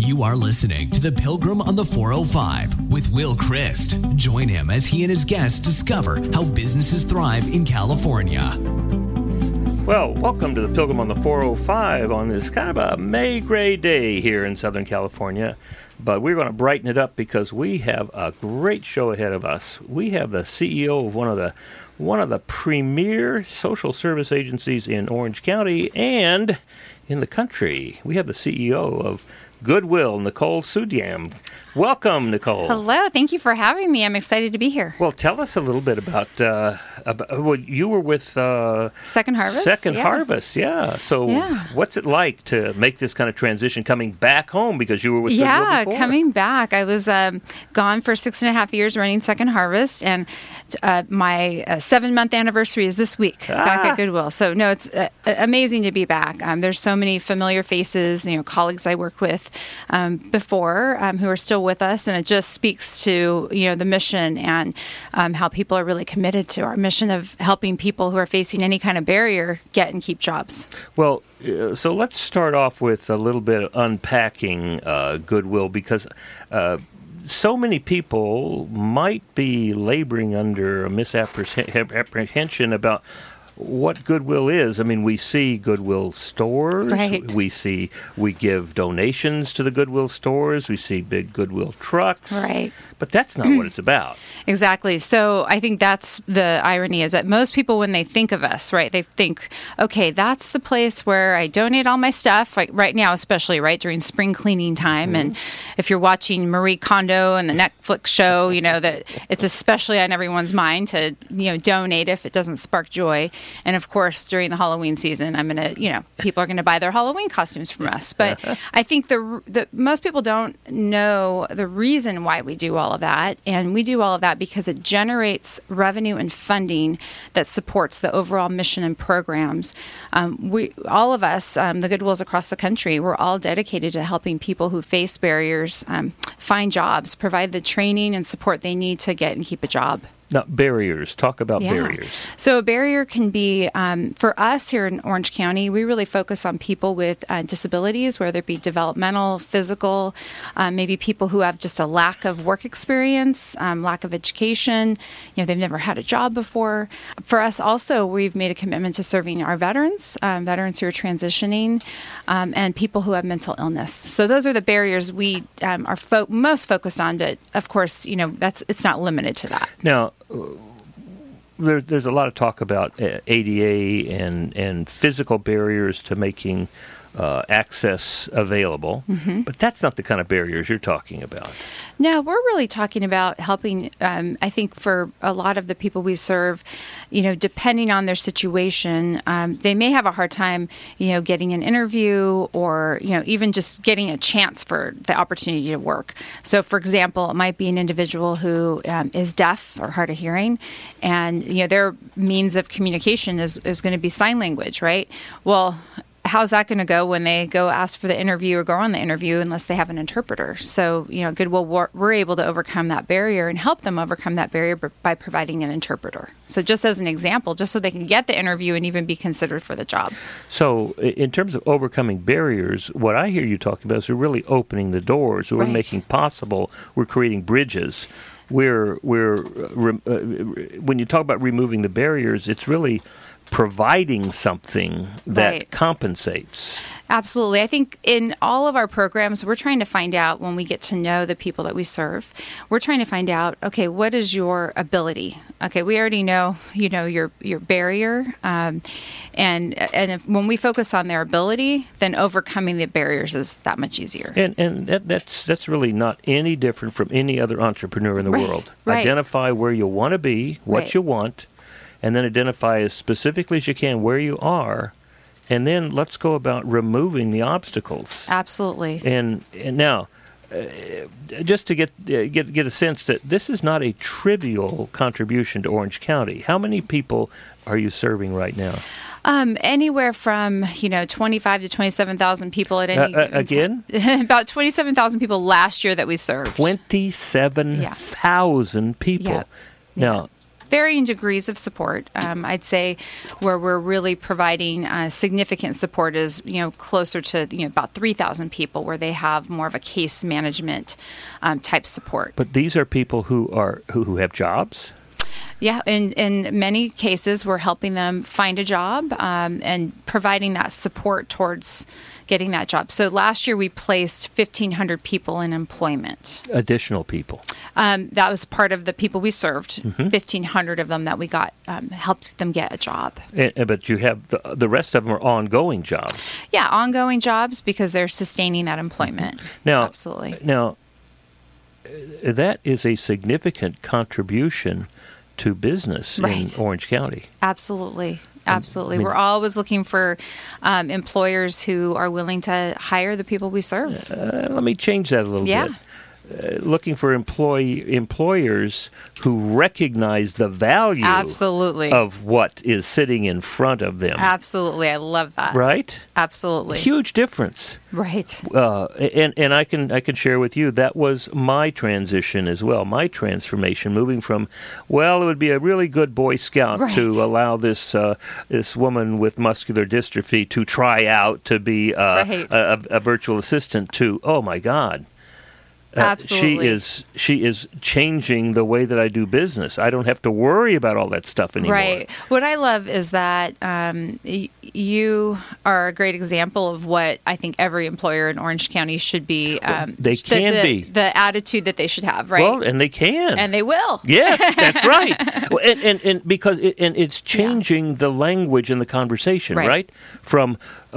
You are listening to The Pilgrim on the 405 with Will Christ. Join him as he and his guests discover how businesses thrive in California. Well, welcome to The Pilgrim on the 405 on this kind of a May gray day here in Southern California. But we're going to brighten it up because we have a great show ahead of us. We have the CEO of one of the premier social service agencies in Orange County and in the country. We have the CEO of Goodwill, Nicole Sudyam. Welcome, Nicole. Hello. Thank you for having me. I'm excited to be here. Well, tell us a little bit about you were with Second Harvest. Second Harvest, yeah. So what's it like to make this kind of transition coming back home because you were with Goodwill before? Coming back. I was gone for 6.5 years running Second Harvest, and my 7-month anniversary is this week back at Goodwill. So, no, it's amazing to be back. There's so many familiar faces, colleagues I worked with before who are still with us, and it just speaks to the mission and how people are really committed to our mission of helping people who are facing any kind of barrier get and keep jobs. Well, so let's start off with a little bit of unpacking Goodwill, because so many people might be laboring under a misapprehension about what Goodwill is. I mean, we see Goodwill stores. Right. We give donations to the Goodwill stores. We see big Goodwill trucks. Right. But that's not what it's about. Exactly. So I think that's the irony, is that most people, when they think of us, right, they think, okay, that's the place where I donate all my stuff, like right now, especially during spring cleaning time. Mm-hmm. And if you're watching Marie Kondo and the Netflix show, that it's especially on everyone's mind to, donate if it doesn't spark joy. And of course, during the Halloween season, I'm going to, people are going to buy their Halloween costumes from us. But I think the most people don't know the reason why we do all of that. And we do all of that because it generates revenue and funding that supports the overall mission and programs. All of us, the Goodwills across the country, we're all dedicated to helping people who face barriers find jobs, provide the training and support they need to get and keep a job. Now, barriers. Talk about barriers. So a barrier can be, for us here in Orange County, we really focus on people with disabilities, whether it be developmental, physical, maybe people who have just a lack of work experience, lack of education, they've never had a job before. For us also, we've made a commitment to serving our veterans who are transitioning, and people who have mental illness. So those are the barriers we are most focused on, but of course, it's not limited to that. Now, there's a lot of talk about ADA and physical barriers to making access available, but that's not the kind of barriers you're talking about. No, we're really talking about helping, I think for a lot of the people we serve, depending on their situation, they may have a hard time, getting an interview or, even just getting a chance for the opportunity to work. So, for example, it might be an individual who is deaf or hard of hearing, and, their means of communication is going to be sign language, right? Well, how's that going to go when they go ask for the interview or go on the interview unless they have an interpreter? So, Goodwill, we're able to overcome that barrier and help them overcome that barrier by providing an interpreter. So just as an example, just so they can get the interview and even be considered for the job. So in terms of overcoming barriers, what I hear you talking about is we're really opening the doors. We're making possible. We're creating bridges. When you talk about removing the barriers, it's really providing something that compensates. Absolutely. I think in all of our programs, we're trying to find out, when we get to know the people that we serve, we're trying to find out, okay, what is your ability? Okay, we already know, your barrier. And when we focus on their ability, then overcoming the barriers is that much easier. And that's really not any different from any other entrepreneur in the world. Right. Identify where you want to be, what you want, and then identify as specifically as you can where you are, and then let's go about removing the obstacles. Absolutely. And now, just to get a sense that this is not a trivial contribution to Orange County. How many people are you serving right now? Anywhere from 25 to 27,000 people at any again. About 27,000 people last year that we served. 27,000 people. Yeah. Now, varying degrees of support. I'd say where we're really providing significant support is, closer to, about 3,000 people where they have more of a case management type support. But these are people who have jobs? Yeah, in many cases, we're helping them find a job and providing that support towards getting that job. So last year we placed 1,500 people in employment. Additional people? That was part of the people we served, 1,500 of them that we got, helped them get a job. But you have the rest of them are ongoing jobs. Yeah, ongoing jobs because they're sustaining that employment. Now, absolutely. Now, that is a significant contribution to business in Orange County. Absolutely. Absolutely. We're always looking for employers who are willing to hire the people we serve. Let me change that a little bit. Looking for employers who recognize the value of what is sitting in front of them. Absolutely. I love that. Right? Absolutely. Huge difference. Right. And I can share with you, that was my transition as well, my transformation, moving from, it would be a really good Boy Scout to allow this woman with muscular dystrophy to try out to be a virtual assistant to, oh my God. Absolutely. She is changing the way that I do business. I don't have to worry about all that stuff anymore. Right. What I love is that you are a great example of what I think every employer in Orange County should be. They can be. The attitude that they should have, right? Well, and they can. And they will. Yes, that's right. And because it's changing the language in the conversation, right? From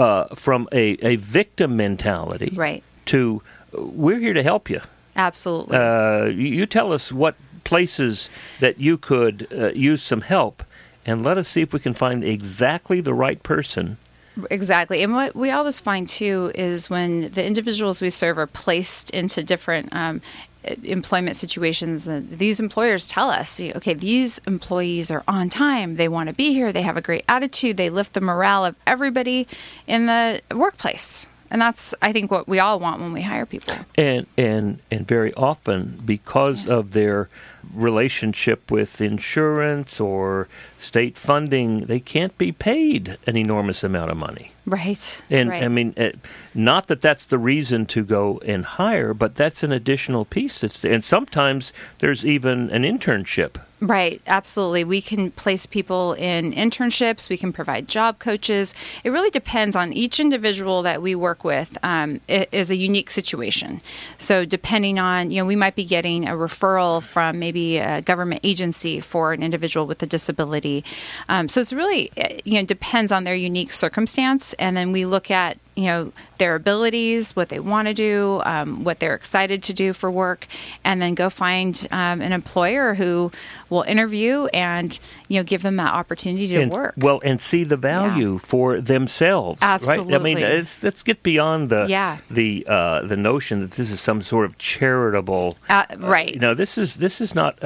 a victim mentality to we're here to help you. Absolutely. You tell us what places that you could use some help, and let us see if we can find exactly the right person. Exactly. And what we always find, too, is when the individuals we serve are placed into different employment situations, these employers tell us, okay, these employees are on time. They want to be here. They have a great attitude. They lift the morale of everybody in the workplace. And that's, I think, what we all want when we hire people. And very often, because of their relationship with insurance or state funding, they can't be paid an enormous amount of money. Right. And I mean, not that that's the reason to go and hire, but that's an additional piece. And sometimes there's even an internship. Right. Absolutely. We can place people in internships. We can provide job coaches. It really depends on each individual that we work with. It is a unique situation. So depending on, we might be getting a referral from maybe a government agency for an individual with a disability. So it's really, depends on their unique circumstance. And then we look at, their abilities, what they want to do, what they're excited to do for work, and then go find an employer who will interview and, give them that opportunity to work. Well, and see the value for themselves. Absolutely. Right? I mean, let's get beyond the notion that this is some sort of charitable. Right. This is not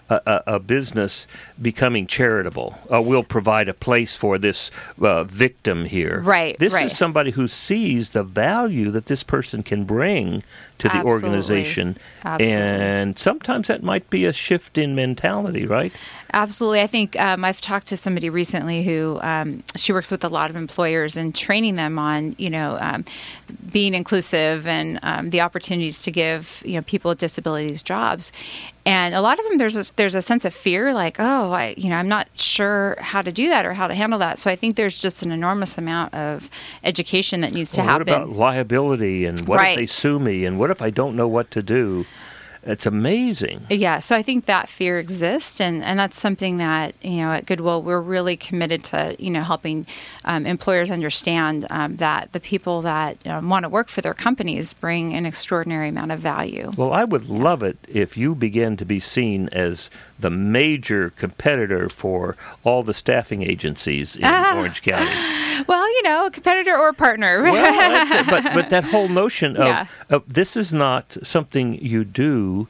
a business becoming charitable. We'll provide a place for this victim here. Right. This is somebody who sees the value that this person can bring to the organization. Absolutely. And sometimes that might be a shift in mentality, right? Absolutely. I think I've talked to somebody recently who she works with a lot of employers and training them on, being inclusive and the opportunities to give, people with disabilities jobs. And a lot of them, there's a sense of fear, like, I'm not sure how to do that or how to handle that. So I think there's just an enormous amount of education that needs to happen. What about liability, and what if they sue me, and what if I don't know what to do? It's amazing. Yeah, so I think that fear exists, and that's something that, at Goodwill, we're really committed to, helping employers understand that the people that want to work for their companies bring an extraordinary amount of value. Well, I would love it if you begin to be seen as the major competitor for all the staffing agencies in Orange County. Well, a competitor or a partner. Well, that's it. But that whole notion of this is not something you do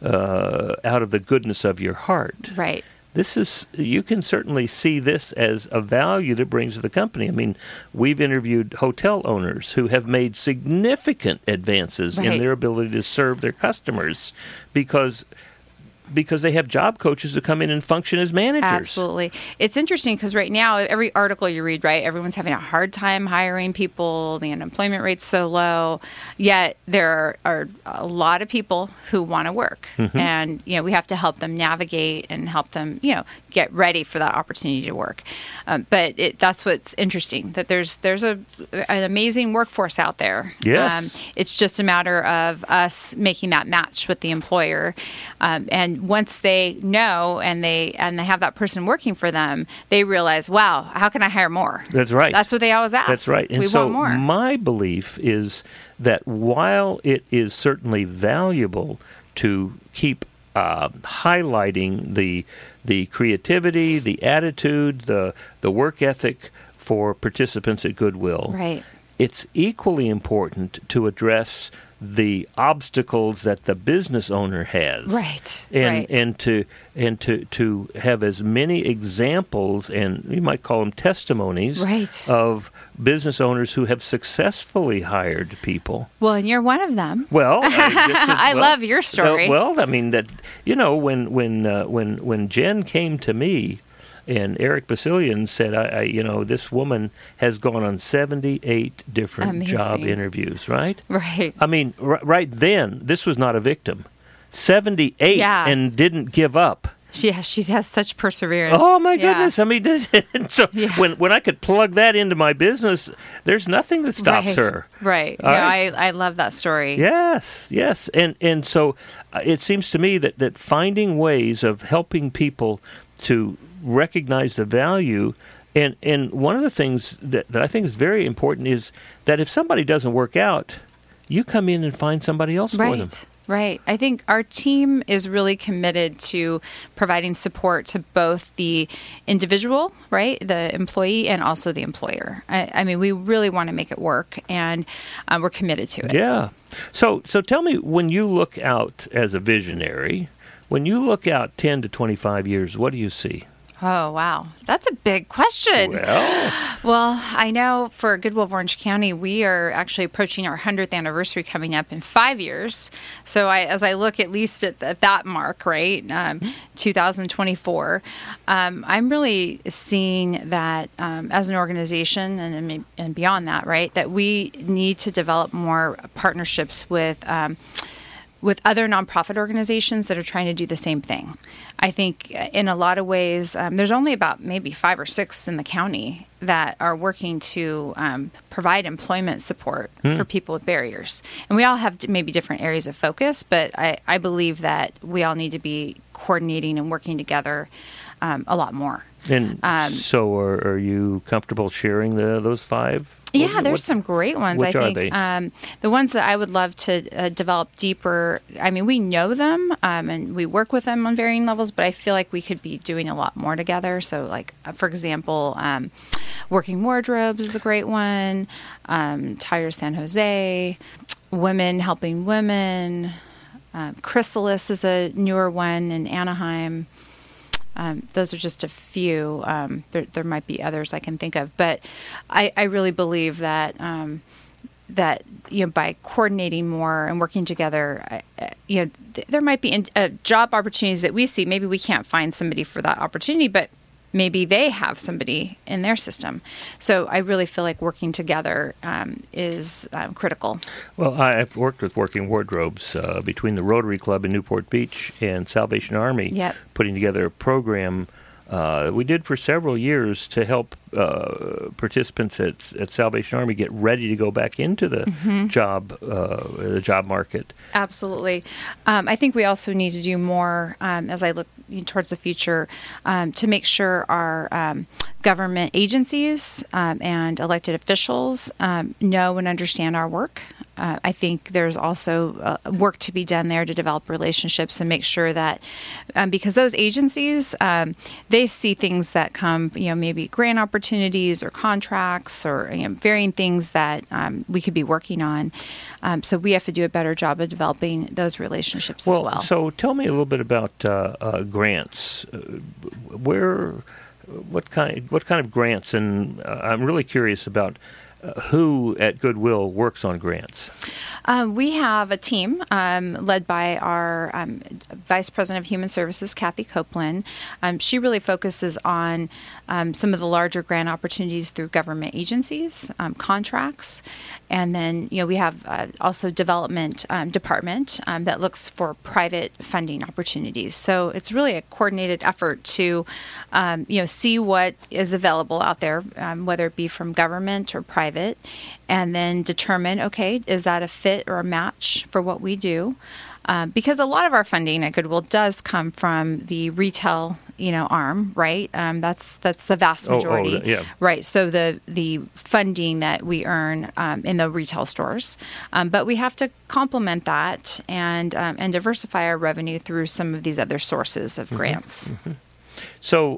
out of the goodness of your heart. Right. You can certainly see this as a value that brings to the company. I mean, we've interviewed hotel owners who have made significant advances in their ability to serve their customers because because they have job coaches who come in and function as managers. Absolutely. It's interesting because right now, every article you read, right, everyone's having a hard time hiring people. The unemployment rate's so low. Yet there are a lot of people who want to work. And, we have to help them navigate and help them, get ready for that opportunity to work. But that's what's interesting, that there's an amazing workforce out there. Yes. It's just a matter of us making that match with the employer. And once they know and they have that person working for them, they realize, wow, how can I hire more? That's right. That's what they always ask. That's right. And we so want more. My belief is that while it is certainly valuable to keep highlighting the creativity, the attitude, the work ethic for participants at Goodwill, right, it's equally important to address the obstacles that the business owner has, right, and to have as many examples, and you might call them testimonies, right, of business owners who have successfully hired people. Well, and you're one of them. Well, I love your story. Well, I mean that when Jen came to me. And Eric Basilian said, this woman has gone on 78 different job interviews, right? Right. I mean, right then, this was not a victim. 78 and didn't give up. She has such perseverance. Oh, my goodness. I mean, so when I could plug that into my business, there's nothing that stops her. Right. I love that story. Yes. And so it seems to me that finding ways of helping people to recognize the value, and one of the things that I think is very important is that if somebody doesn't work out, you come in and find somebody else for them. Right. I think our team is really committed to providing support to both the individual, right, the employee, and also the employer. I mean, we really want to make it work, and we're committed to it. Yeah. So tell me, when you look out as a visionary, when you look out 10 to 25 years, what do you see? Oh, wow. That's a big question. Well, I know for Goodwill of Orange County, we are actually approaching our 100th anniversary coming up in 5 years. So as I look at least at that mark, right, 2024, I'm really seeing that as an organization and beyond that, right, that we need to develop more partnerships with other nonprofit organizations that are trying to do the same thing. I think in a lot of ways, there's only about maybe 5 or 6 in the county that are working to provide employment support for people with barriers. And we all have maybe different areas of focus, but I believe that we all need to be coordinating and working together a lot more. And so are you comfortable sharing those 5? Yeah, there's some great ones. Which I think are they? The ones that I would love to develop deeper. I mean, we know them and we work with them on varying levels, but I feel like we could be doing a lot more together. So, like for example, Working Wardrobes is a great one. Tires San Jose, Women Helping Women. Chrysalis is a newer one in Anaheim. Those are just a few. There might be others I can think of, but I really believe that by coordinating more and working together, there might be job opportunities that we see. Maybe we can't find somebody for that opportunity, but maybe they have somebody in their system. So I really feel like working together is critical. Well, I've worked with Working Wardrobes between the Rotary Club in Newport Beach and Salvation Army, putting together a program we did for several years to help participants at Salvation Army get ready to go back into the job market. Absolutely. I think we also need to do more as I look towards the future to make sure our government agencies and elected officials know and understand our work. I think there's also work to be done there to develop relationships and make sure that because those agencies, they see things that come, maybe grant opportunities or contracts or varying things that we could be working on. So we have to do a better job of developing those relationships as well. So tell me a little bit about grants. What kind of grants? And I'm really curious about who at Goodwill works on grants. We have a team led by our Vice President of Human Services, Kathy Copeland. She really focuses on some of the larger grant opportunities through government agencies, contracts, and then we have also development department that looks for private funding opportunities. So it's really a coordinated effort to see what is available out there, whether it be from government or private, and then determine, okay, is that a fit or a match for what we do? Because a lot of our funding at Goodwill does come from the retail, arm, right? That's the vast majority, yeah. right? So the funding that we earn in the retail stores, but we have to complement that and diversify our revenue through some of these other sources of grants. Mm-hmm. So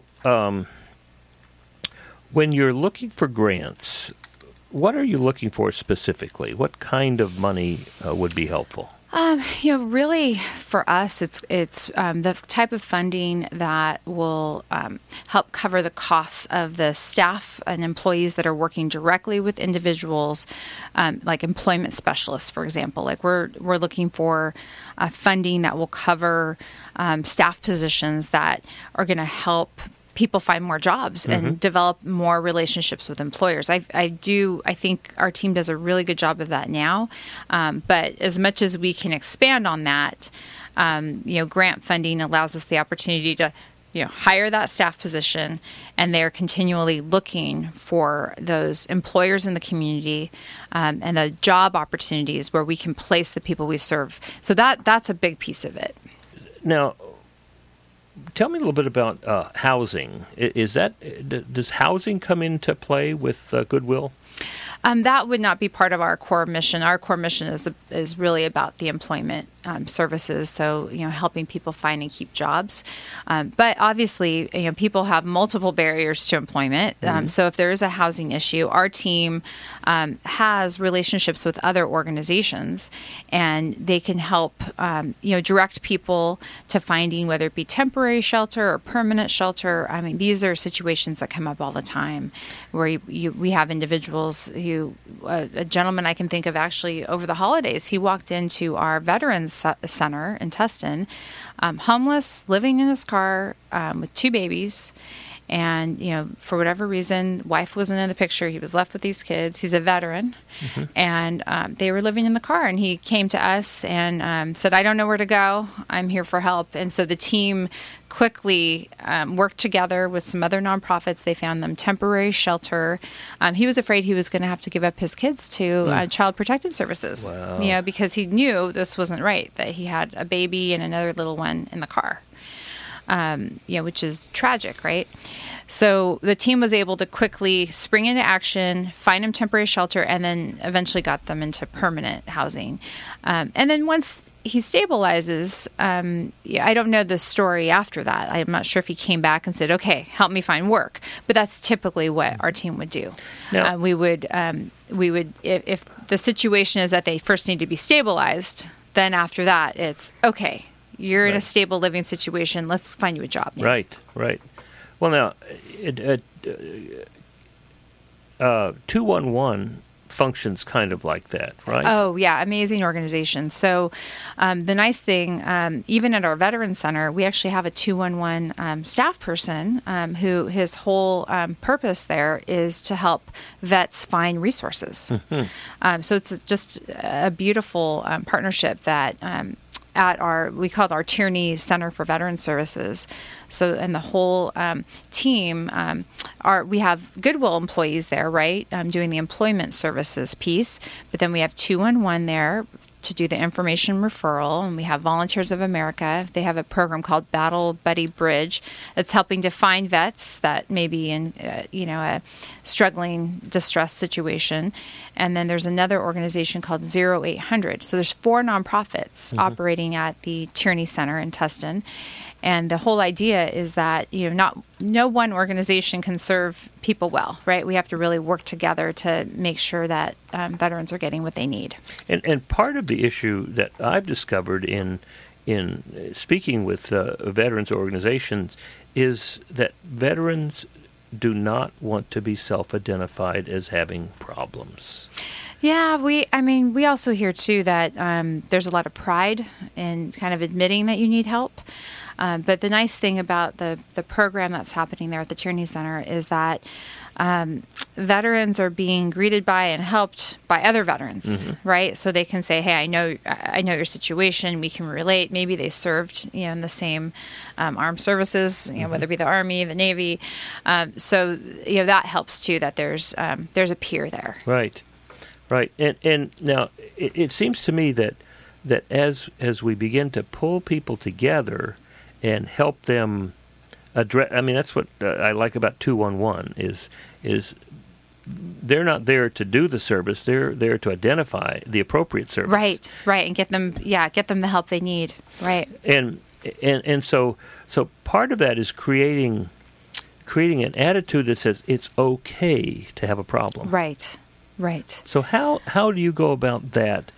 when you're looking for grants, what are you looking for specifically? What kind of money would be helpful? Really, for us, it's the type of funding that will help cover the costs of the staff and employees that are working directly with individuals, like employment specialists, for example. Like we're looking for funding that will cover staff positions that are going to help people find more jobs and develop more relationships with employers. I think our team does a really good job of that now. But as much as we can expand on that, grant funding allows us the opportunity to, hire that staff position, and they're continually looking for those employers in the community and the job opportunities where we can place the people we serve. So that's a big piece of it. Now, tell me a little bit about housing. Does housing come into play with Goodwill? That would not be part of our core mission. Our core mission is really about the employment services, so helping people find and keep jobs. But obviously, people have multiple barriers to employment. So if there is a housing issue, our team has relationships with other organizations, and they can help direct people to finding whether it be temporary shelter or permanent shelter. I mean, these are situations that come up all the time, where we have individuals who. A gentleman I can think of actually over the holidays, he walked into our Veterans Center in Tustin, homeless, living in his car with 2 babies. And, for whatever reason, wife wasn't in the picture. He was left with these kids. He's a veteran. And they were living in the car. And he came to us and said, I don't know where to go. I'm here for help. And so the team quickly worked together with some other nonprofits. They found them temporary shelter. He was afraid he was going to have to give up his kids to Child Protective Services, wow. Because he knew this wasn't right, that he had a baby and another little one in the car. Which is tragic, right? So the team was able to quickly spring into action, find them temporary shelter, and then eventually got them into permanent housing. And then once he stabilizes, I don't know the story after that. I'm not sure if he came back and said, okay, help me find work. But that's typically what our team would do. Now, we would, if the situation is that they first need to be stabilized, then after that, it's okay. You're in a stable living situation. Let's find you a job. Now. Right. Well, now, 211 functions kind of like that, right? Oh, yeah. Amazing organization. So the nice thing, even at our Veterans Center, we actually have a 211 staff person who his whole purpose there is to help vets find resources. So it's just a beautiful partnership that we call it our Tierney Center for Veteran Services. So, and the whole team, we have Goodwill employees there, right, doing the employment services piece. But then we have 211 there to do the information referral, and we have Volunteers of America. They have a program called Battle Buddy Bridge that's helping to find vets that may be in, a struggling, distressed situation. And then there's another organization called 0800. So there's 4 nonprofits operating at the Tierney Center in Tustin. And the whole idea is that no one organization can serve people well, right? We have to really work together to make sure that veterans are getting what they need. And part of the issue that I've discovered in speaking with veterans organizations is that veterans do not want to be self-identified as having problems. Yeah, we also hear too that there's a lot of pride in kind of admitting that you need help. But the nice thing about the program that's happening there at the Tierney Center is that veterans are being greeted by and helped by other veterans, right? So they can say, "Hey, I know your situation. We can relate." Maybe they served, in the same armed services, whether it be the Army, the Navy. So that helps too. That there's a peer there. Right. And now it seems to me that as we begin to pull people together and help them address, that's what I like about 211 is they're not there to do the service; they're there to identify the appropriate service. Right, and get them the help they need. Right. And so part of that is creating an attitude that says it's okay to have a problem. Right. So how do you go about that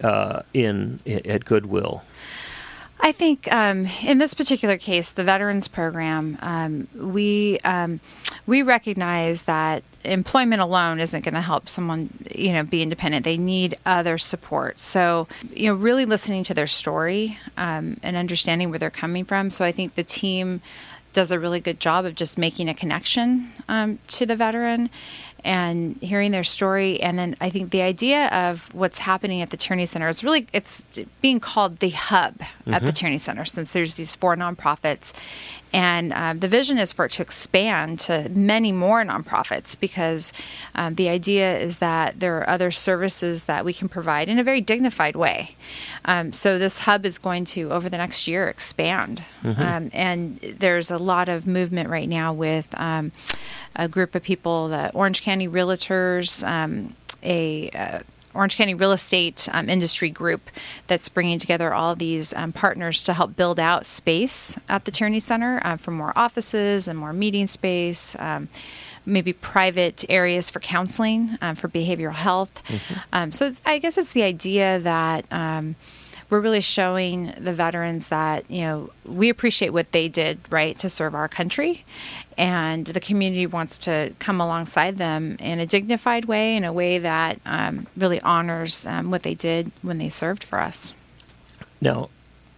at Goodwill? I think in this particular case, the Veterans Program, we recognize that employment alone isn't going to help someone, be independent. They need other support. So, really listening to their story and understanding where they're coming from. So I think the team does a really good job of just making a connection to the veteran and hearing their story. And then I think the idea of what's happening at the Tierney Center is it's being called the hub at the Tierney Center, since there's these 4 nonprofits. And the vision is for it to expand to many more nonprofits, because the idea is that there are other services that we can provide in a very dignified way. So this hub is going to, over the next year, expand. And there's a lot of movement right now with a group of people, the Orange County Realtors, Orange County Real Estate Industry Group, that's bringing together all these partners to help build out space at the Tierney Center for more offices and more meeting space, maybe private areas for counseling, for behavioral health. So I guess it's the idea that we're really showing the veterans that, we appreciate what they did, right, to serve our country. And the community wants to come alongside them in a dignified way, in a way that really honors what they did when they served for us. Now,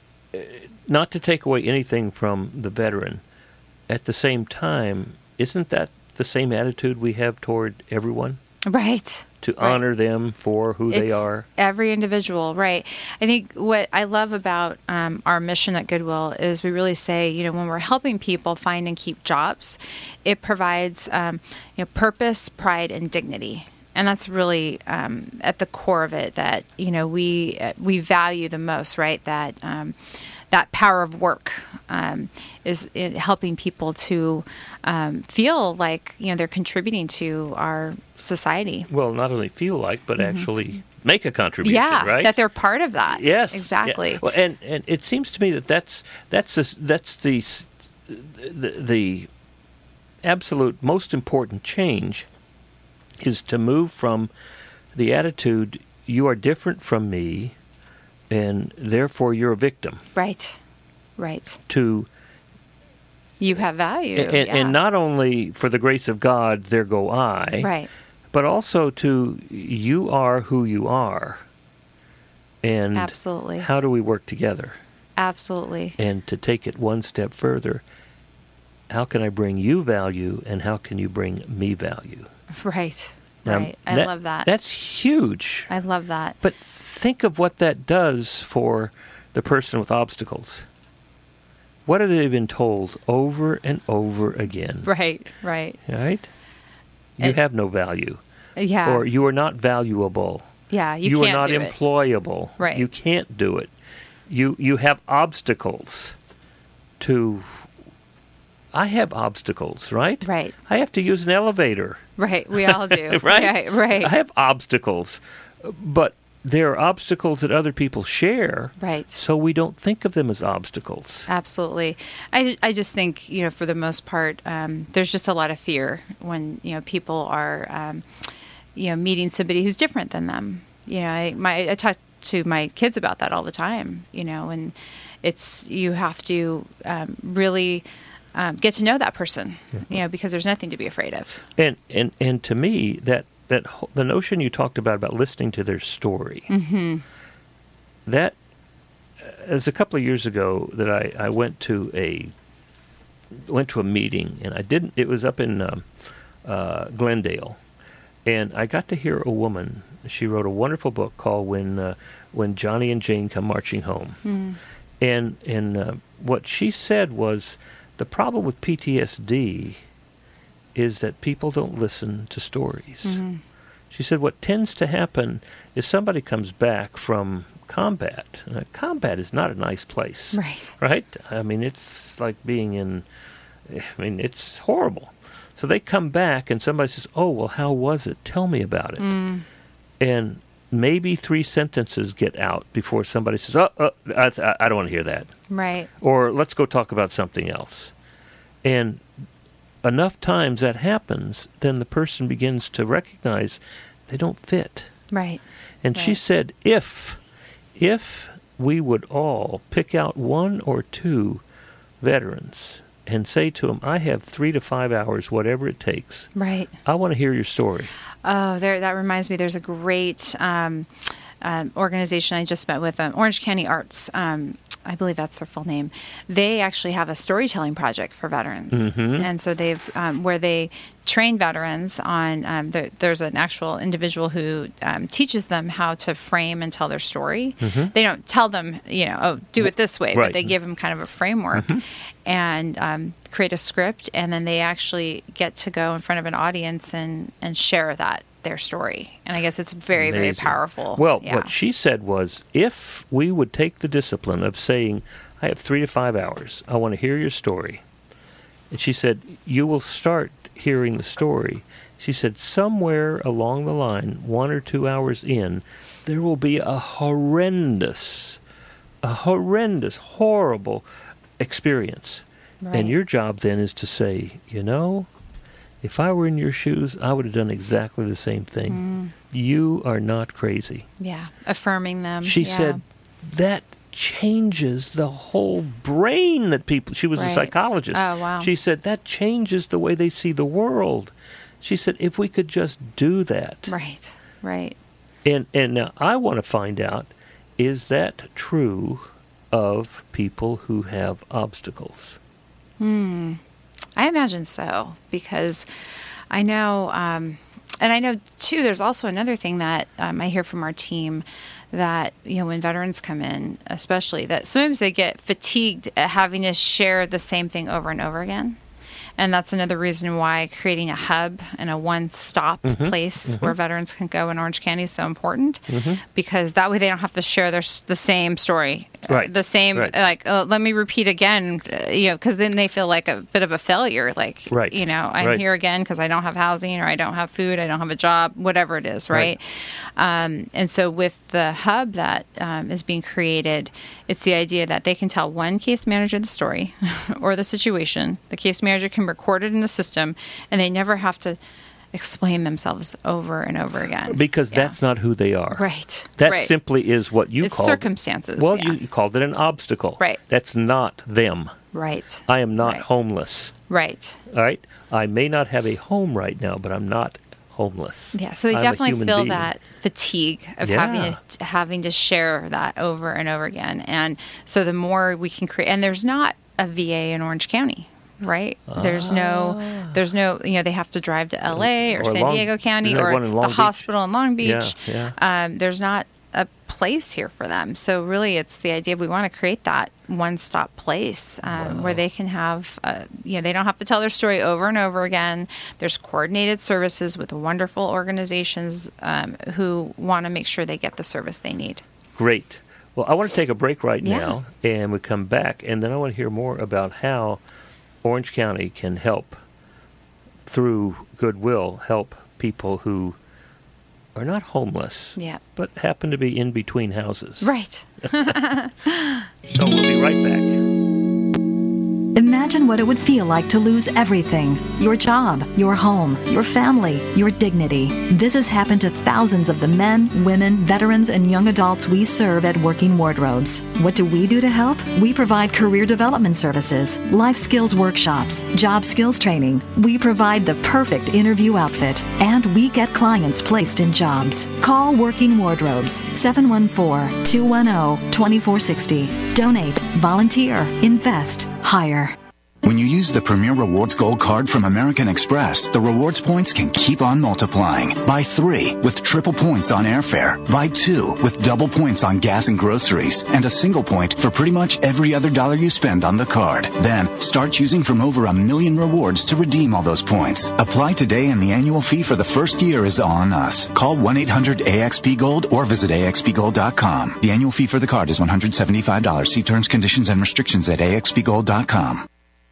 not to take away anything from the veteran, at the same time, isn't that the same attitude we have toward everyone? Right. To honor them for who they are. Every individual, right. I think what I love about our mission at Goodwill is we really say, when we're helping people find and keep jobs, it provides purpose, pride, and dignity. And that's really at the core of it that, we value the most, right? That power of work is helping people to feel like they're contributing to our society. Well, not only feel like, but actually make a contribution, right? That they're part of that. Yes, exactly. Yeah. Well, and it seems to me that that's the absolute most important change is to move from the attitude, you are different from me, and therefore you're a victim. Right. To you have value. And not only for the grace of God, there go I. Right. But also to you are who you are. And absolutely. How do we work together? Absolutely. And to take it one step further, how can I bring you value and how can you bring me value? Right. Now, right. I love that. That's huge. I love that. But think of what that does for the person with obstacles. What have they been told over and over again? Right. You have no value. Yeah. Or you are not valuable. Yeah, you are not employable. Right. You can't do it. You have obstacles to... I have obstacles, right? Right. I have to use an elevator. Right, we all do. Right? Right. I have obstacles, but there are obstacles that other people share. Right. So we don't think of them as obstacles. Absolutely. I just think, for the most part, there's just a lot of fear when, people are, meeting somebody who's different than them. I talk to my kids about that all the time, and you have to really... get to know that person, because there's nothing to be afraid of. And to me, the notion you talked about listening to their story. Mm-hmm. That as a couple of years ago that I went to a meeting, and it was up in Glendale, and I got to hear a woman. She wrote a wonderful book called When Johnny and Jane Come Marching Home. Mm. And what she said was the problem with PTSD is that people don't listen to stories. Mm-hmm. She said what tends to happen is somebody comes back from combat. Combat is not a nice place. Right. Right? I mean, it's like it's horrible. So they come back and somebody says, oh, well, how was it? Tell me about it. Mm. And maybe 3 sentences get out before somebody says, I don't want to hear that. Right. Or let's go talk about something else. And enough times that happens, then the person begins to recognize they don't fit. Right. And she said, if we would all pick out 1 or 2 veterans and say to them, I have 3 to 5 hours, whatever it takes. Right. I want to hear your story. Oh, that reminds me. There's a great organization I just met with, Orange County Arts. I believe that's their full name. They actually have a storytelling project for veterans, Mm-hmm. and so they've where they train veterans on. There's an actual individual who teaches them how to frame and tell their story. Mm-hmm. They don't tell them, do it this way, Right. but they give them kind of a framework and create a script, and then they actually get to go in front of an audience and share their story. And I guess it's very, very Amazing. powerful. Well, Yeah. what she said was, if we would take the discipline of saying, I have 3 to 5 hours, I want to hear your story. And she said, you will start hearing the story. She said, somewhere along the line, 1 or 2 hours in, there will be a horrendous, horrible experience. Right. And your job then is to say, if I were in your shoes, I would have done exactly the same thing. You are not crazy. Yeah, affirming them. She Yeah. said that changes the whole brain that people. She was a Right. psychologist. Oh, wow. She said that changes the way they see the world. She said if we could just do that. Right, right. And now I want to find out, is that true of people who have obstacles? I imagine so, because I know, and I know too, there's also another thing that I hear from our team that, when veterans come in, especially, that sometimes they get fatigued at having to share the same thing over and over again. And that's another reason why creating a hub and a one-stop place where veterans can go in Orange County is so important, because that way they don't have to share the same story, Right. the same, Right. let me repeat again, because then they feel like a bit of a failure, like, Right. I'm Right. here again because I don't have housing, or I don't have food, I don't have a job, whatever it is, right? And so with the hub that is being created, it's the idea that they can tell one case manager the story or the situation. The case manager can record it in the system, and they never have to explain themselves over and over again. Because Yeah. that's not who they are. Right. That right. simply is what you It's called circumstances. Well, yeah. you called it an obstacle. Right. That's not them. Right. I am not Right. homeless. Right. All right. I may not have a home right now, but I'm not homeless. Yeah, so they I'm a definitely human feel being. that fatigue of Yeah. having to share that over and over again. And so the more we can create, and there's not a VA in Orange County, right? There's no, they have to drive to LA or San Diego County, isn't there or one in Long the Beach? hospital in Long Beach. Yeah. There's not a place here for them. So really it's the idea we want to create that one-stop place where they can have, they don't have to tell their story over and over again. There's coordinated services with wonderful organizations who want to make sure they get the service they need. Great. Well, I want to take a break right Yeah. now, and we come back, and then I want to hear more about how Orange County can help, through goodwill, help people who are not homeless, Yeah. but happen to be in between houses. Right. So we'll be right back. Imagine what it would feel like to lose everything. Your job, your home, your family, your dignity. This has happened to thousands of the men, women, veterans, and young adults we serve at Working Wardrobes. What do we do to help? We provide career development services, life skills workshops, job skills training. We provide the perfect interview outfit, and we get clients placed in jobs. Call Working Wardrobes, 714-210-2460. Donate, volunteer, invest, hire. When you use the Premier Rewards Gold Card from American Express, the rewards points can keep on multiplying. Buy 3 with triple points on airfare. Buy 2 with double points on gas and groceries. And a single point for pretty much every other dollar you spend on the card. Then, start choosing from over 1 million rewards to redeem all those points. Apply today and the annual fee for the first year is on us. Call 1-800-AXP-GOLD or visit AXPGold.com. The annual fee for the card is $175. See terms, conditions, and restrictions at AXPGold.com.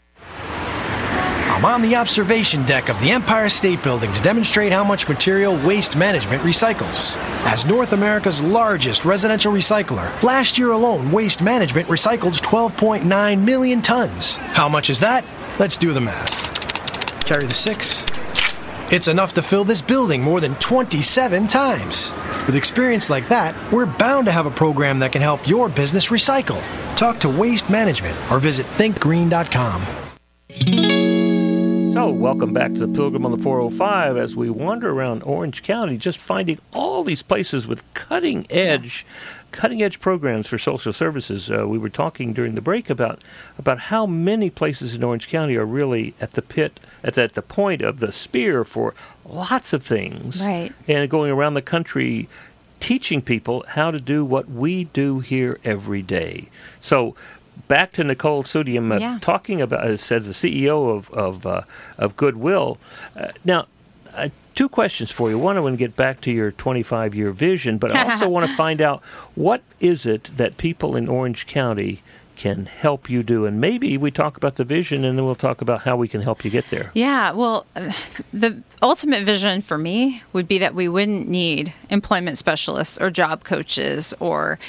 I'm on the observation deck of the Empire State Building to demonstrate how much material Waste Management recycles. As North America's largest residential recycler, last year alone, Waste Management recycled 12.9 million tons. How much is that? Let's do the math. Carry the 6. It's enough to fill this building more than 27 times. With experience like that, we're bound to have a program that can help your business recycle. Talk to Waste Management or visit thinkgreen.com. So, welcome back to the Pilgrim on the 405 as we wander around Orange County, just finding all these places with cutting edge programs for social services. We were talking during the break about how many places in Orange County are really at the point of the spear for lots of things, right? And going around the country teaching people how to do what we do here every day. So, back to Nicole Sudium talking about, says the CEO of Goodwill. Now, 2 questions for you. One, I want to get back to your 25-year vision, but I also want to find out what is it that people in Orange County can help you do. And maybe we talk about the vision, and then we'll talk about how we can help you get there. Yeah, well, the ultimate vision for me would be that we wouldn't need employment specialists or job coaches or,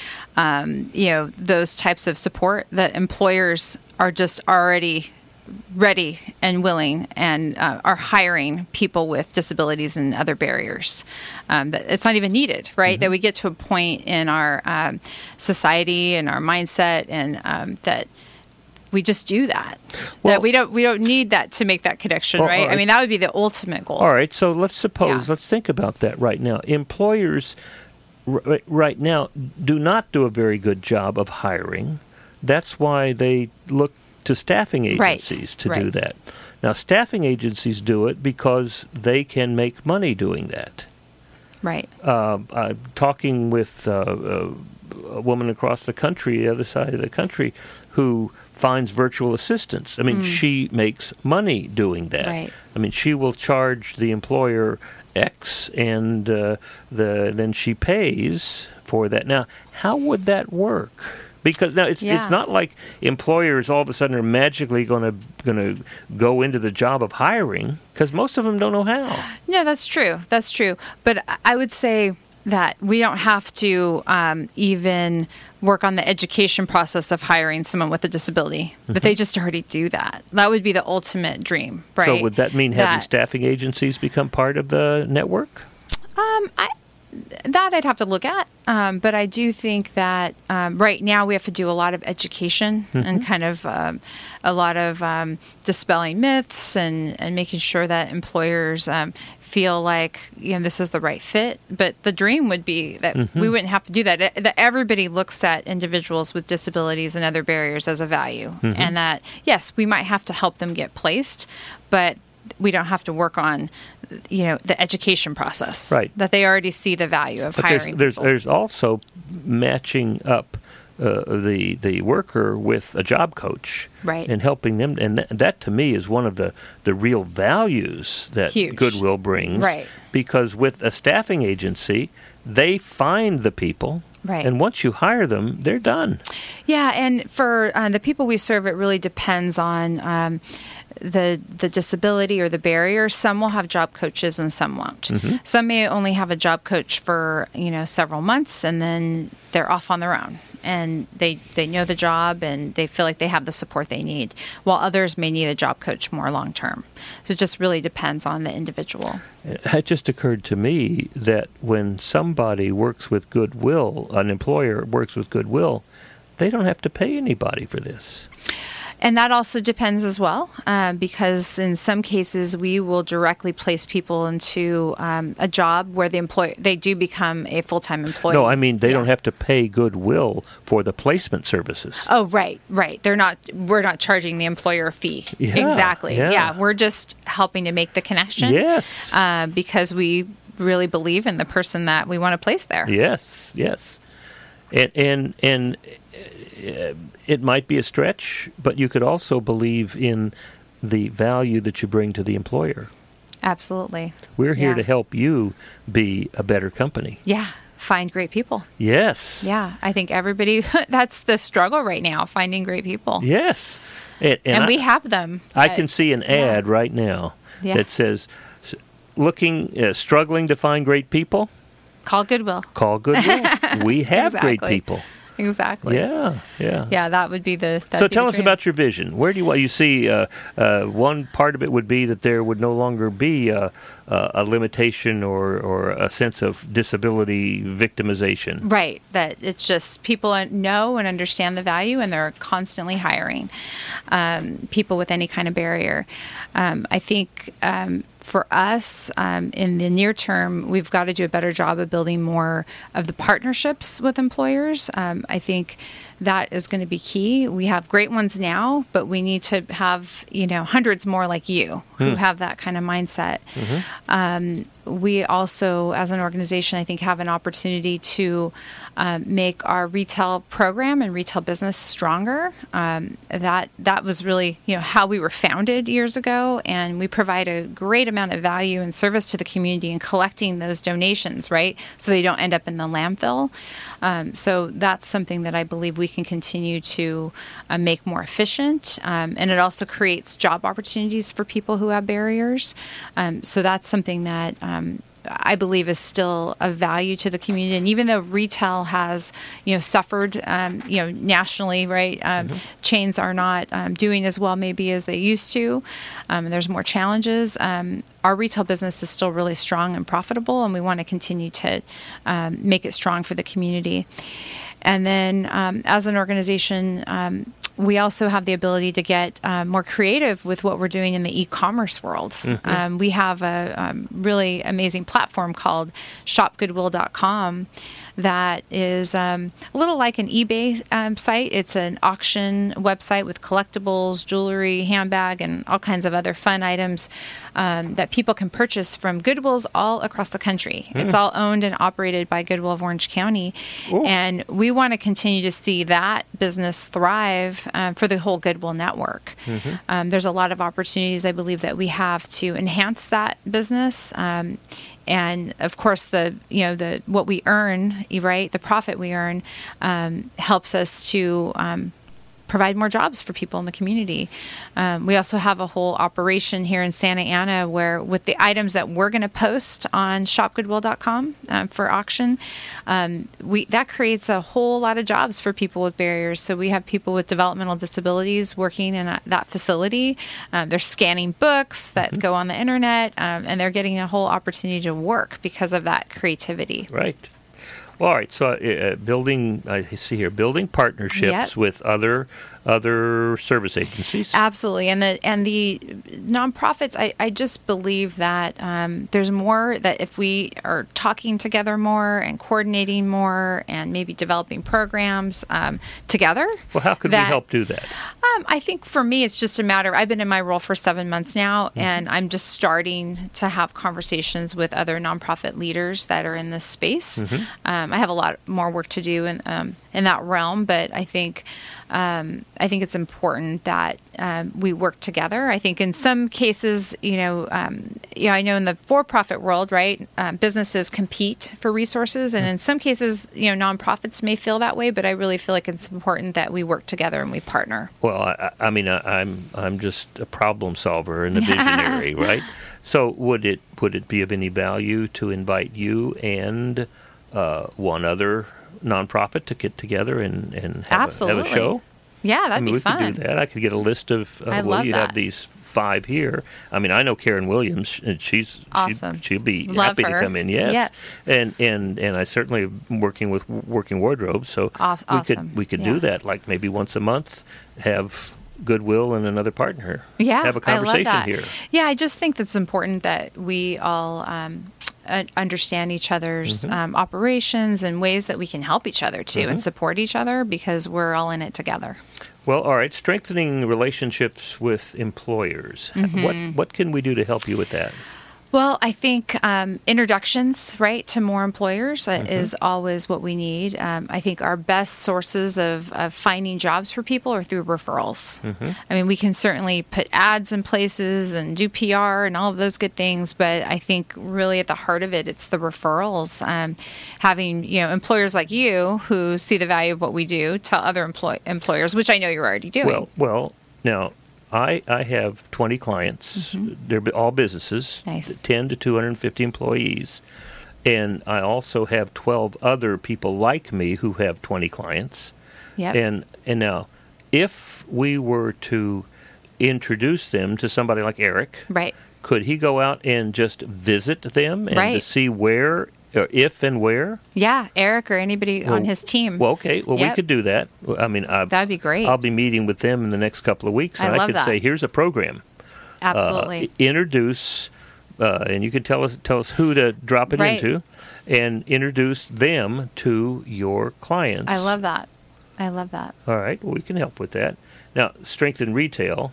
those types of support, that employers are just already ready and willing and are hiring people with disabilities and other barriers. That it's not even needed, right? Mm-hmm. That we get to a point in our society and our mindset and that we just do that. Well, that we don't need that to make that connection, right? I mean, that would be the ultimate goal. All right. So let's think about that right now. Employers right now do not do a very good job of hiring. That's why they look to staffing agencies to do that. Now, staffing agencies do it because they can make money doing that. Right. Talking with a woman across the country, the other side of the country, who finds virtual assistants. I mean, she makes money doing that. Right. I mean, she will charge the employer X, and then she pays for that. Now, how would that work? Because now it's not like employers all of a sudden are magically going to go into the job of hiring, because most of them don't know how. No, that's true. That's true. But I would say that we don't have to even work on the education process of hiring someone with a disability, but they just already do that. That would be the ultimate dream, right? So would that mean having staffing agencies become part of the network? That I'd have to look at, but I do think that right now we have to do a lot of education and kind of a lot of dispelling myths and making sure that employers feel like this is the right fit. But the dream would be that we wouldn't have to do that. That everybody looks at individuals with disabilities and other barriers as a value, and that yes, we might have to help them get placed, but we don't have to work on the education process. Right. That they already see the value of hiring. There's also matching up the worker with a job coach, right, and helping them, and that to me is one of the real values that Goodwill brings, right? Because with a staffing agency, they find the people. Right. And once you hire them, they're done. Yeah, and for the people we serve, it really depends on the disability or the barrier. Some will have job coaches and some won't. Some may only have a job coach for, several months, and then they're off on their own. And they know the job and they feel like they have the support they need, while others may need a job coach more long term. So it just really depends on the individual. It just occurred to me that when somebody works with goodwill, an employer works with goodwill, they don't have to pay anybody for this. And that also depends as well, because in some cases we will directly place people into a job where they do become a full-time employee. No, I mean they don't have to pay goodwill for the placement services. Oh, right. We're not charging the employer a fee. Yeah, exactly. yeah. Yeah, we're just helping to make the connection. Yes. Because we really believe in the person that we want to place there. Yes. And it might be a stretch, but you could also believe in the value that you bring to the employer. Absolutely. We're here to help you be a better company. Yeah. Find great people. Yes. Yeah. I think everybody, that's the struggle right now, finding great people. Yes. And we have them. I can see an ad right now that says, struggling to find great people? Call Goodwill. Call Goodwill. We have great people. Exactly. Yeah. Yeah, that would be the. So tell us about your vision. Where do you see? One part of it would be that there would no longer be a limitation or a sense of disability victimization. Right. That it's just people know and understand the value, and they're constantly hiring people with any kind of barrier. I think. For us, in the near term, we've got to do a better job of building more of the partnerships with employers. I think that is going to be key. We have great ones now, but we need to have, hundreds more like you who have that kind of mindset. We also, as an organization, I think have an opportunity to make our retail program and retail business stronger. That was really, how we were founded years ago, and we provide a great amount of value and service to the community in collecting those donations, right? So they don't end up in the landfill. So that's something that I believe we can continue to make more efficient. And it also creates job opportunities for people who have barriers. So that's something that I believe is still of value to the community. And even though retail has, suffered, nationally, right? Chains are not doing as well maybe as they used to. There's more challenges. Our retail business is still really strong and profitable, and we want to continue to make it strong for the community. And then as an organization, we also have the ability to get more creative with what we're doing in the e-commerce world. We have a really amazing platform called shopgoodwill.com that is a little like an eBay site. It's an auction website with collectibles, jewelry, handbag, and all kinds of other fun items that people can purchase from Goodwills all across the country. It's all owned and operated by Goodwill of Orange County. Ooh. And we want to continue to see that business thrive for the whole Goodwill network. There's a lot of opportunities, I believe, that we have to enhance that business. And of course, what we earn, right, the profit we earn, helps us to provide more jobs for people in the community. We also have a whole operation here in Santa Ana where, with the items that we're going to post on shopgoodwill.com for auction, that creates a whole lot of jobs for people with barriers. So we have people with developmental disabilities working in that facility. They're scanning books that go on the internet, and they're getting a whole opportunity to work because of that creativity. Right. Well, all right. So building partnerships with other service agencies. Absolutely. And the nonprofits, I just believe that there's more that if we are talking together more and coordinating more and maybe developing programs together. Well, how could we help do that? I think for me, it's just a matter, I've been in my role for 7 months now, and I'm just starting to have conversations with other nonprofit leaders that are in this space. I have a lot more work to do in that realm, but I think I think it's important that we work together. I think in some cases, I know in the for-profit world, right, businesses compete for resources, and in some cases, nonprofits may feel that way. But I really feel like it's important that we work together and we partner. Well, I'm just a problem solver and a visionary, right? So would it be of any value to invite you and one other nonprofit to get together and have a show? Yeah, that'd be fun. We could do that. I could get a list of. You'd have these 5 here. I mean, I know Karen Williams, and she's awesome. She'd be Love happy her. to come in. Yes. And I certainly am working with Working Wardrobe, so awesome. we could do that. Like maybe once a month, have Goodwill and another partner. Yeah, have a conversation I love that. here. Yeah, I just think that's important that we all understand each other's operations and ways that we can help each other too and support each other, because we're all in it together. Well, all right. Strengthening relationships with employers. What can we do to help you with that? Well, I think introductions, right, to more employers is always what we need. I think our best sources of finding jobs for people are through referrals. I mean, we can certainly put ads in places and do PR and all of those good things, but I think really at the heart of it, it's the referrals. Having employers like you who see the value of what we do tell other employers, which I know you're already doing. Well, now. I have 20 clients. They're all businesses, nice. 10 to 250 employees. And I also have 12 other people like me who have 20 clients. Yep. And now, if we were to introduce them to somebody like Eric, right. could he go out and just visit them and right. to see where, or if and where? Yeah, Eric or anybody on his team. Well, okay. Well, we could do that. I mean, that'd be great. I'll be meeting with them in the next couple of weeks, and I could say, "Here's a program." Absolutely. Introduce, and you can tell us who to drop it into, and introduce them to your clients. I love that. All right. Well, we can help with that. Now, strengthen retail.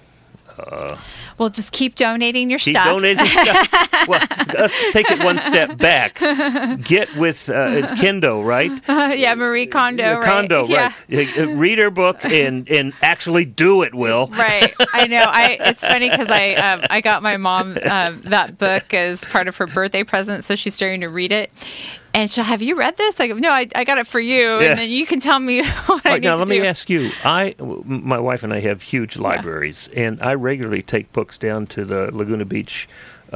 Well, just keep donating your stuff. Keep donating stuff. Well, let's take it one step back. Get with, it's Kendo, right? Yeah, Marie Kondo, right? Kondo, right. Yeah. Read her book and actually do it, Will. Right. I know. It's funny because I got my mom that book as part of her birthday present, so she's starting to read it. And she'll, have you read this? I go, no, I got it for you, and then you can tell me what I need to do. Now, let me ask you. My wife and I have huge libraries, and I regularly take books down to the Laguna Beach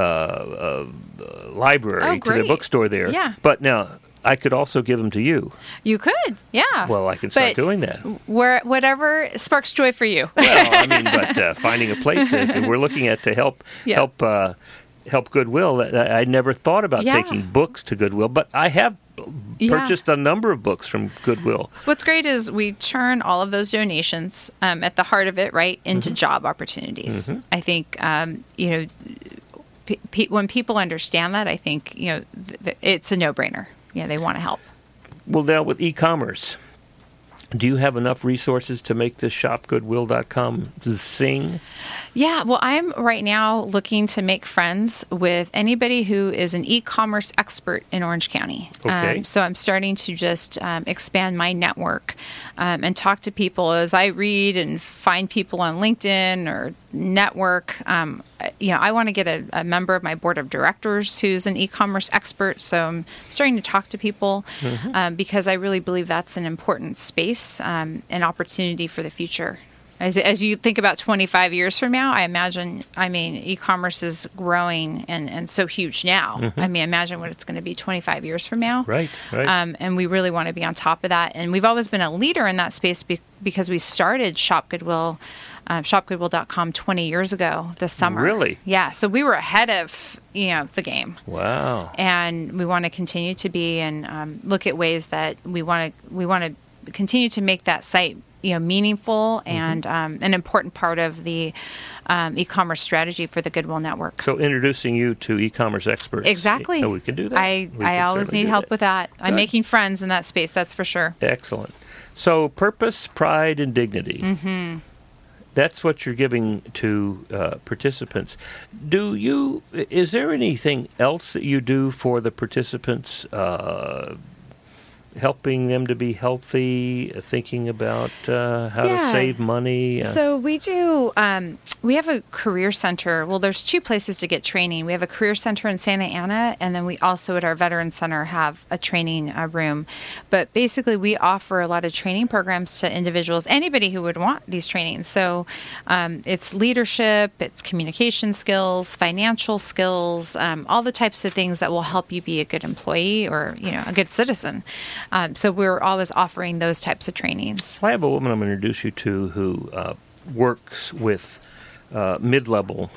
library, to the bookstore there. Yeah. But now, I could also give them to you. You could, yeah. Well, I can start doing that. Whatever sparks joy for you. Well, I mean, but finding a place, if we're looking at to help Goodwill. I never thought about taking books to Goodwill, but I have purchased a number of books from Goodwill. What's great is we turn all of those donations at the heart of it, right, into job opportunities. I think, when people understand that, I think, it's a no-brainer. Yeah, they want to help. Well, now with e-commerce, do you have enough resources to make this shopgoodwill.com sing? Yeah, well, I'm right now looking to make friends with anybody who is an e-commerce expert in Orange County. Okay. So I'm starting to just expand my network and talk to people as I read and find people on LinkedIn or network. I want to get a member of my board of directors who's an e-commerce expert. So I'm starting to talk to people because I really believe that's an important space, an opportunity for the future. As you think about 25 years from now, e-commerce is growing and so huge now. I mean, imagine what it's going to be 25 years from now. Right. And we really want to be on top of that. And we've always been a leader in that space because we started Shop Goodwill, shopgoodwill.com 20 years ago this summer. Really? Yeah. So we were ahead of the game. Wow. And we want to continue to be and look at ways that we want to continue to make that site meaningful and an important part of the e-commerce strategy for the Goodwill Network. So introducing you to e-commerce experts. Exactly. We can do that. I always need help with that. I'm making friends in that space, that's for sure. Excellent. So purpose, pride, and dignity. That's what you're giving to participants. Is there anything else that you do for the participants? helping them to be healthy, thinking about how to save money? So we do, we have a career center. Well, there's 2 places to get training. We have a career center in Santa Ana, and then we also at our Veterans Center have a training room. But basically, we offer a lot of training programs to individuals, anybody who would want these trainings. So it's leadership, it's communication skills, financial skills, all the types of things that will help you be a good employee or, a good citizen. So we're always offering those types of trainings. I have a woman I'm going to introduce you to who works with mid-level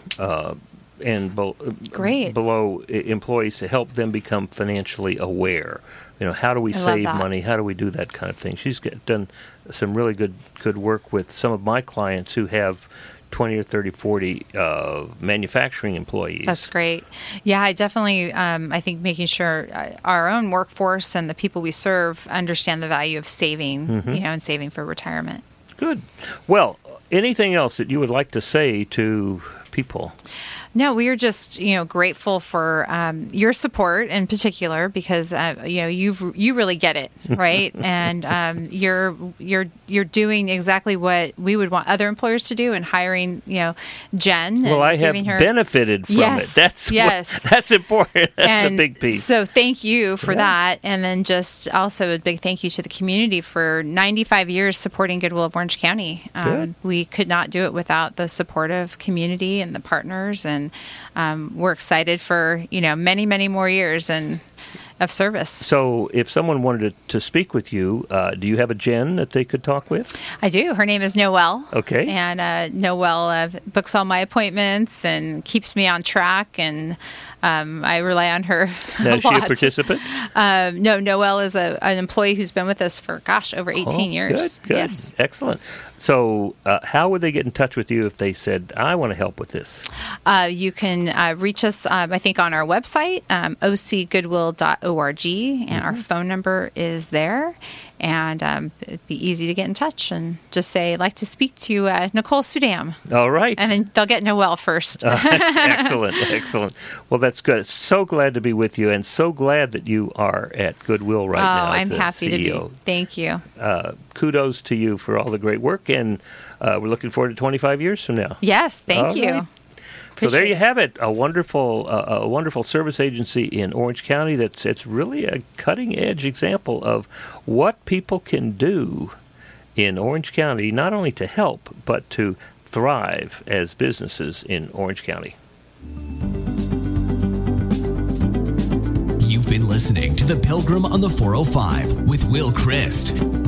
and below employees to help them become financially aware. How do we save money? How do we do that kind of thing? She's done some really good work with some of my clients who have 20 or 30, 40 manufacturing employees. That's great. Yeah, I definitely, I think making sure our own workforce and the people we serve understand the value of saving, and saving for retirement. Good. Well, anything else that you would like to say to people? No, we are just grateful for your support in particular because you really get it, right? And you're doing exactly what we would want other employers to do, and hiring Jen. Well, I have benefited from it. That's important. That's a big piece. So thank you for that, and then just also a big thank you to the community for 95 years supporting Goodwill of Orange County. We could not do it without the supportive community and the partners, and we're excited for many, many more years of service. So if someone wanted to speak with you, do you have a Jen that they could talk with? I do. Her name is Noelle. Okay. And Noelle books all my appointments and keeps me on track, and I rely on her Now, is she a participant? No, Noelle is an employee who's been with us for, over 18 years. Good. Yes. Excellent. So how would they get in touch with you if they said, I want to help with this? You can reach us, I think, on our website, ocgoodwill.org, and our phone number is there. And it'd be easy to get in touch and just say, I'd like to speak to Nicole Sudam. All right. And then they'll get Noelle first. Excellent. Well, that's good. So glad to be with you, and so glad that you are at Goodwill right now. I'm as happy CEO. to be. Thank you. Kudos to you for all the great work, and we're looking forward to 25 years from now. Yes, thank you. Right. So there you have it, a wonderful service agency in Orange County it's really a cutting-edge example of what people can do in Orange County, not only to help, but to thrive as businesses in Orange County. You've been listening to The Pilgrim on the 405 with Will Christ.